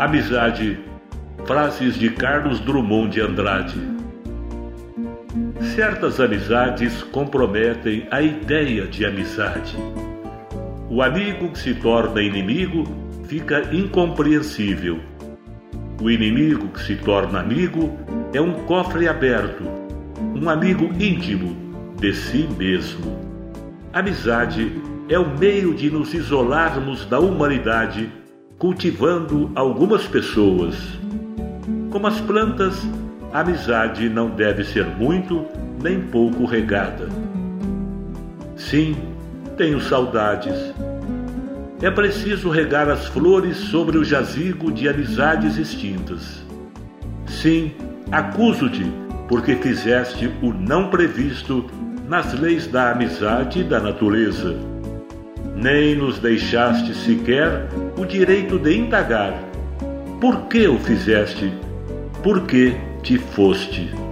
Amizade, frases de Carlos Drummond de Andrade. Certas amizades comprometem a ideia de amizade. O amigo que se torna inimigo fica incompreensível. O inimigo que se torna amigo é um cofre aberto, um amigo íntimo de si mesmo. Amizade é o meio de nos isolarmos da humanidade, cultivando algumas pessoas. Como as plantas, a amizade não deve ser muito nem pouco regada. Sim, tenho saudades. É preciso regar as flores sobre o jazigo de amizades extintas. Sim, acuso-te porque fizeste o não previsto nas leis da amizade e da natureza. Nem nos deixaste sequer o direito de indagar. Por que o fizeste? Por que te foste?